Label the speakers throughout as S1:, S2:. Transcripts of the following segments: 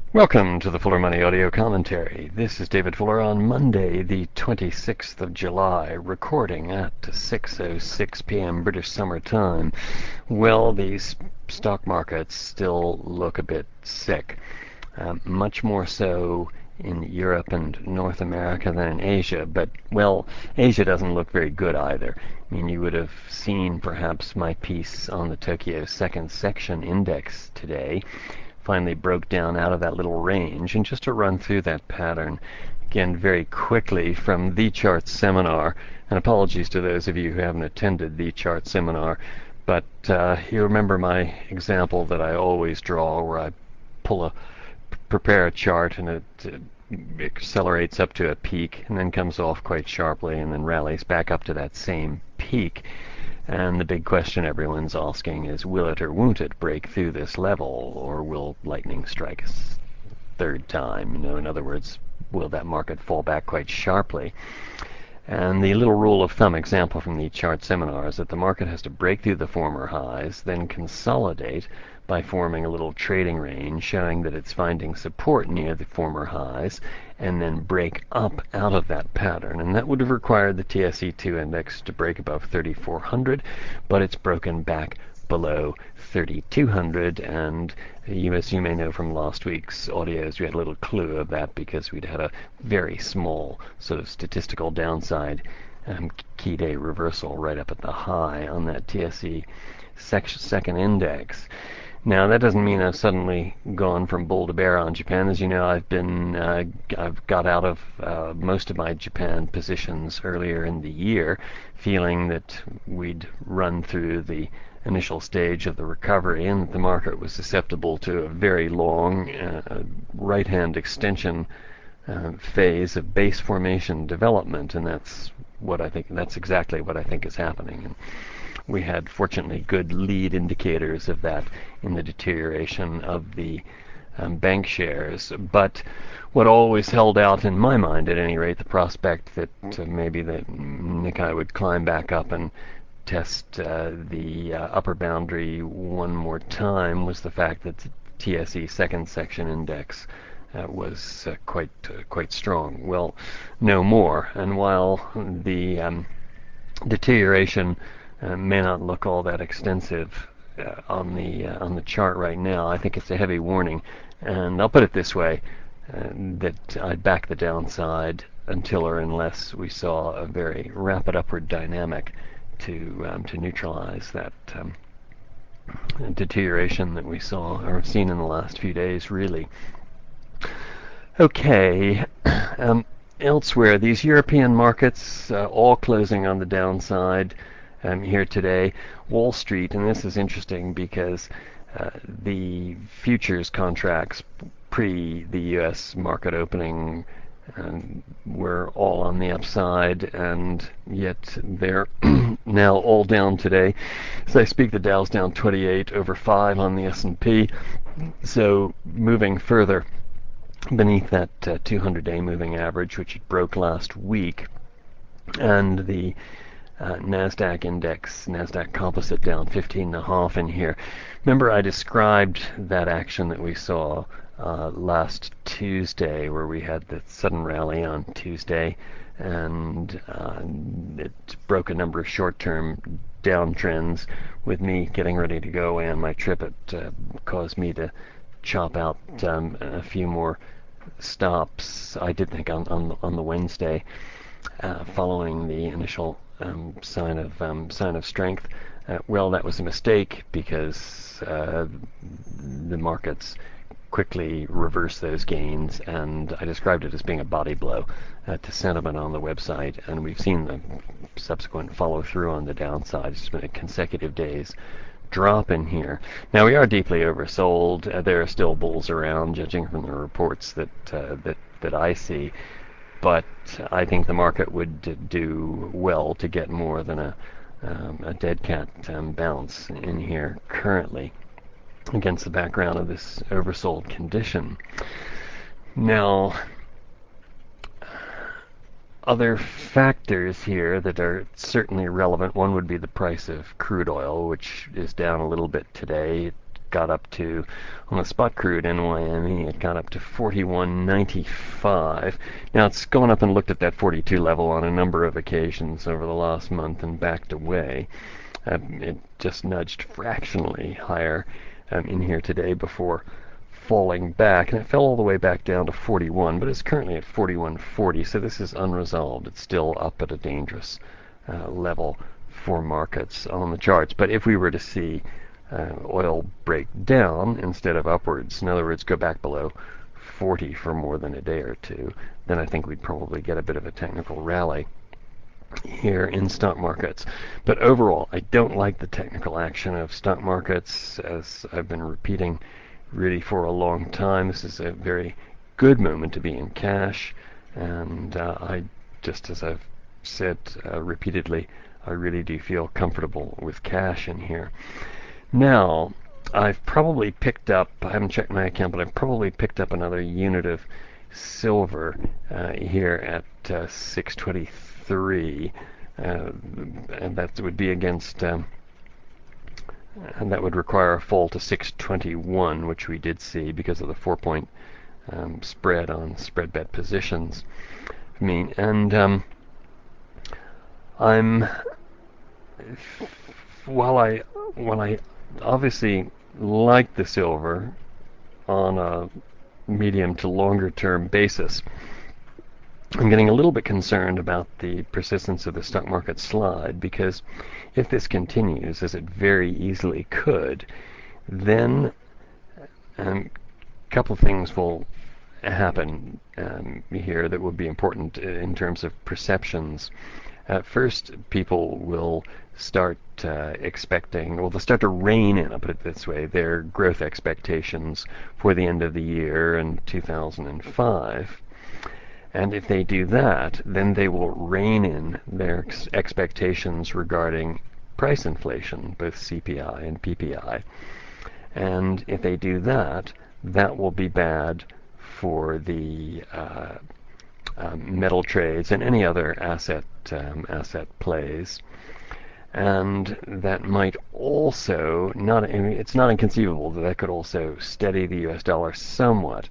S1: Welcome to the Fuller Money Audio Commentary. This is David Fuller on Monday, the 26th of July, recording at 6:06 p.m. British Summer Time. Well, these stock markets still look a bit sick, much more so in Europe and North America than in Asia, but, well, Asia doesn't look very good either. I mean, you would have seen perhaps my piece on the Tokyo Second Section Index today. Finally broke down out of that little range. And just to run through that pattern again very quickly from the chart seminar, and apologies to those of you who haven't attended the chart seminar, but you remember my example that I always draw where I prepare a chart and it accelerates up to a peak and then comes off quite sharply and then rallies back up to that same peak. And the big question everyone's asking is, will it or won't it break through this level, or will lightning strike a third time? In other words, will that market fall back quite sharply? And the little rule of thumb example from the chart seminar is that the market has to break through the former highs, then consolidate by forming a little trading range showing that it's finding support near the former highs, and then break up out of that pattern. And that would have required the TSE2 index to break above 3,400, but it's broken back below 3,200, and as you may know from last week's audios, we had a little clue of that because we'd had a very small sort of statistical downside key day reversal right up at the high on that TSE second index. Now, that doesn't mean I've suddenly gone from bull to bear on Japan. As you know, I've got out of most of my Japan positions earlier in the year, feeling that we'd run through the initial stage of the recovery and that the market was susceptible to a very long right-hand extension phase of base formation development, and that's exactly what I think is happening. And we had, fortunately, good lead indicators of that in the deterioration of the bank shares. But what always held out in my mind, at any rate, the prospect that maybe the Nikkei would climb back up and test the upper boundary one more time, was the fact that the TSE second section index was quite strong. Well, no more. And while the deterioration may not look all that extensive on the chart right now, I think it's a heavy warning. And I'll put it this way, that I'd back the downside until or unless we saw a very rapid upward dynamic to neutralize that deterioration that we saw or have seen in the last few days, really. Okay. Elsewhere, these European markets all closing on the downside here today. Wall Street, and this is interesting because the futures contracts pre the U.S. market opening were all on the upside, and yet they're now all down today. As I speak, the Dow's down 28 over 5 on the S&P, so moving further beneath that 200-day moving average, which it broke last week, and the NASDAQ index, NASDAQ composite down 15.5 in here. Remember, I described that action that we saw last Tuesday, where we had the sudden rally on Tuesday, and it broke a number of short-term downtrends with me getting ready to go, and my trip. It caused me to chop out a few more stops, I did think, on the Wednesday, following the initial sign of strength. Well, that was a mistake because the markets quickly reversed those gains, and I described it as being a body blow to sentiment on the website, and we've seen the subsequent follow through on the downside. It's been a consecutive days drop in here. Now, we are deeply oversold. There are still bulls around, judging from the reports that I see. But I think the market would do well to get more than a dead cat bounce in here currently, against the background of this oversold condition. Now, other factors here that are certainly relevant. One would be the price of crude oil, which is down a little bit today. It got up to, on the spot crude NYME, it got up to 41.95. Now it's gone up and looked at that 42 level on a number of occasions over the last month and backed away. It just nudged fractionally higher in here today before falling back, and it fell all the way back down to 41, but it's currently at 41.40, so this is unresolved. It's still up at a dangerous level for markets on the charts. But if we were to see oil break down instead of upwards, in other words, go back below 40 for more than a day or two, then I think we'd probably get a bit of a technical rally here in stock markets. But overall, I don't like the technical action of stock markets, as I've been repeating really for a long time. This is a very good moment to be in cash, and I, just as I've said repeatedly, I really do feel comfortable with cash in here. Now, I've probably picked up, I haven't checked my account, but I've probably picked up another unit of silver here at 623, and that would be against, and that would require a fall to 621, which we did see because of the 4-point spread on spread bet positions. While I obviously like the silver on a medium to longer term basis, I'm getting a little bit concerned about the persistence of the stock market slide, because if this continues, as it very easily could, then a couple of things will happen here that will be important in terms of perceptions. First, people will start expecting, well, they'll start to rein in, I'll put it this way, their growth expectations for the end of the year in 2005. And if they do that, then they will rein in their expectations regarding price inflation, both CPI and PPI. And if they do that, that will be bad for the metal trades and any other asset plays. And that might also, it's not inconceivable that could also steady the US dollar somewhat.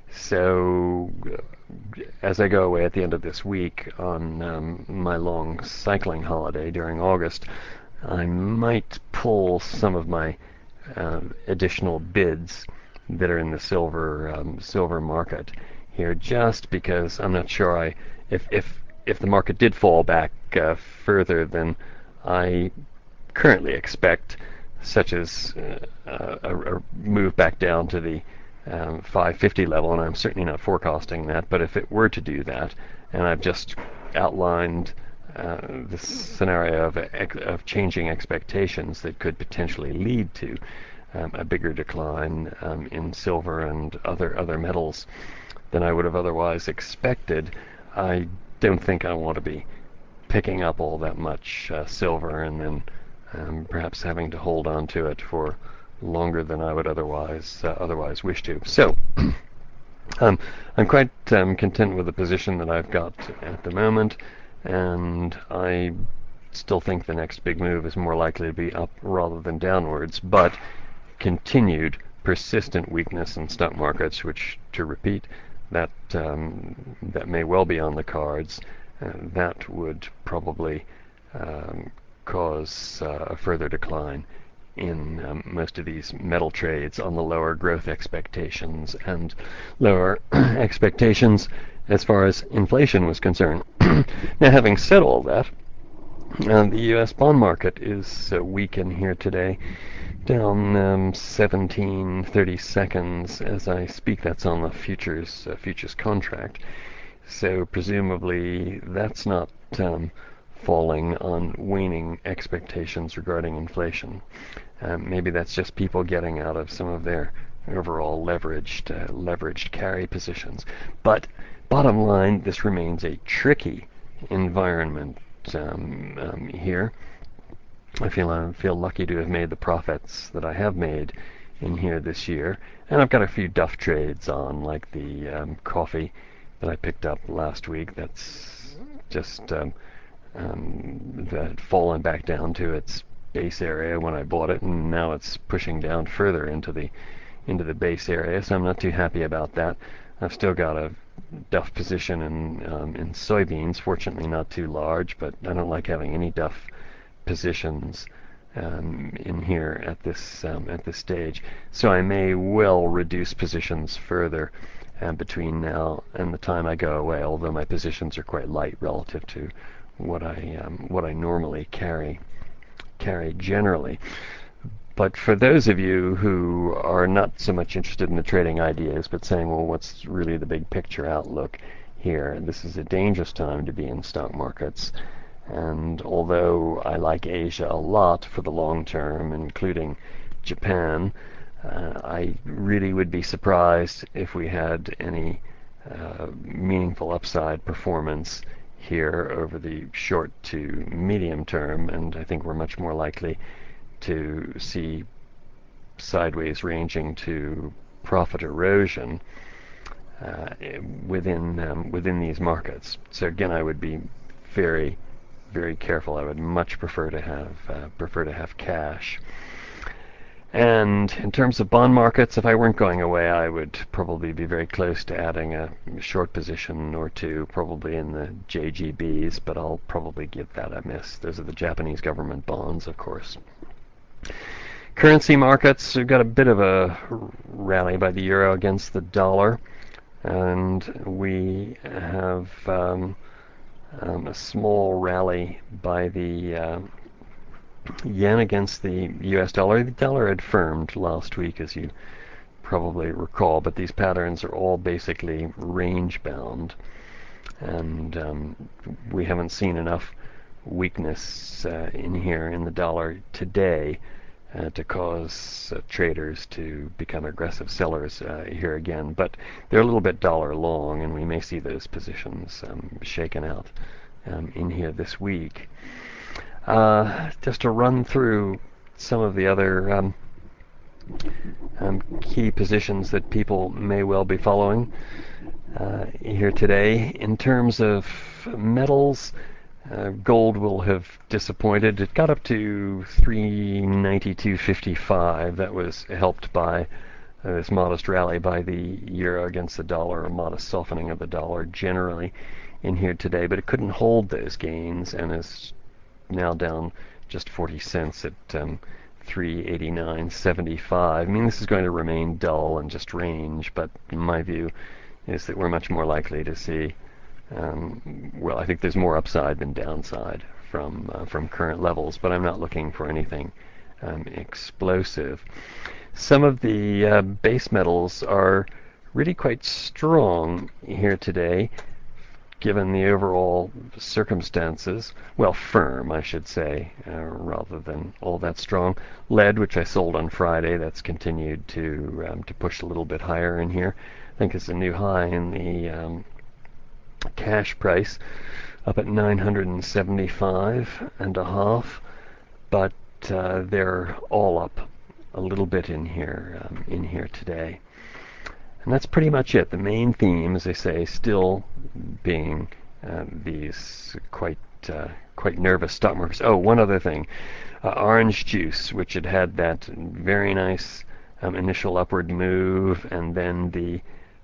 S1: So as I go away at the end of this week on my long cycling holiday during August, I might pull some of my additional bids that are in the silver market here, just because I'm not sure if the market did fall back further than I currently expect, such as a move back down to the 550 level, and I'm certainly not forecasting that, but if it were to do that, and I've just outlined the scenario of changing expectations that could potentially lead to a bigger decline in silver and other metals than I would have otherwise expected, I don't think I want to be picking up all that much silver and then perhaps having to hold on to it for longer than I would otherwise wish to. So I'm quite content with the position that I've got at the moment, and I still think the next big move is more likely to be up rather than downwards, but continued persistent weakness in stock markets, which, to repeat, that may well be on the cards. That would probably cause a further decline in most of these metal trades on the lower growth expectations and lower expectations as far as inflation was concerned. Now, having said all that, the U.S. bond market is weak in here today, down 17.30 seconds as I speak. That's on the futures contract. So presumably that's not falling on waning expectations regarding inflation. Maybe that's just people getting out of some of their overall leveraged carry positions. But bottom line, this remains a tricky environment here. I feel lucky to have made the profits that I have made in here this year, and I've got a few duff trades on, like the coffee that I picked up last week. That's just that fallen back down to its base area when I bought it, and now it's pushing down further into the base area, so I'm not too happy about that. I've still got a duff position in soybeans, fortunately not too large, but I don't like having any duff positions in here at this stage. So I may well reduce positions further between now and the time I go away, although my positions are quite light relative to what I normally carry generally. But for those of you who are not so much interested in the trading ideas, but saying, well, what's really the big picture outlook here? This is a dangerous time to be in stock markets. And although I like Asia a lot for the long term, including Japan, I really would be surprised if we had any meaningful upside performance here over the short to medium term, and I think we're much more likely to see sideways ranging to profit erosion within these markets. So again, I would be very, very careful. I would much prefer to have cash. And in terms of bond markets, if I weren't going away, I would probably be very close to adding a short position or two, probably in the JGBs, but I'll probably give that a miss. Those are the Japanese government bonds, of course. Currency markets, we've got a bit of a rally by the euro against the dollar, and we have a small rally by the yen against the US dollar. The dollar had firmed last week, as you probably recall, but these patterns are all basically range bound, and we haven't seen enough weakness in here in the dollar today to cause traders to become aggressive sellers here again. But they're a little bit dollar long, and we may see those positions shaken out in here this week. Just to run through some of the other key positions that people may well be following here today. In terms of metals, gold will have disappointed. It got up to 392.55. That was helped by this modest rally by the euro against the dollar, a modest softening of the dollar generally in here today, but it couldn't hold those gains and is now down just 40 cents at 389.75. I mean, this is going to remain dull and just range, but my view is that we're much more likely to see I think there's more upside than downside from current levels, but I'm not looking for anything explosive. Some of the base metals are really quite strong here today, given the overall circumstances. Well, firm, I should say, rather than all that strong. Lead, which I sold on Friday, that's continued to push a little bit higher in here. I think it's a new high in the cash price, up at 975.5, but they're all up a little bit in here today. And that's pretty much it. The main theme, as I say, still being these quite nervous stock markets. Oh, one other thing. Orange juice, which had that very nice initial upward move, and then the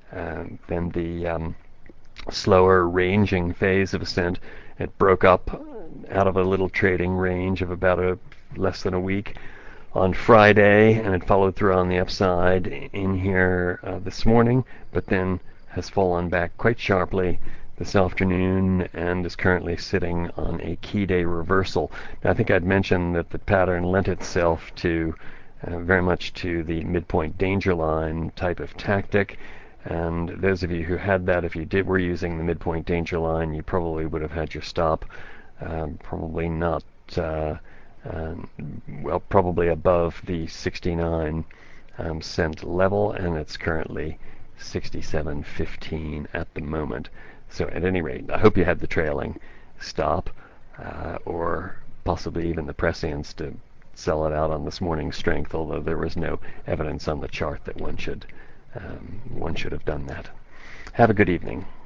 S1: slower ranging phase of ascent. It broke up out of a little trading range of about less than a week on Friday, and it followed through on the upside in here this morning, but then has fallen back quite sharply this afternoon and is currently sitting on a key day reversal. Now, I think I'd mentioned that the pattern lent itself to very much to the midpoint danger line type of tactic. And those of you who had that, if you were using the midpoint danger line, you probably would have had your stop probably not, probably above the 69 cent level, and it's currently 67.15 at the moment. So at any rate, I hope you had the trailing stop, or possibly even the prescience to sell it out on this morning's strength, although there was no evidence on the chart that one should have done that. Have a good evening.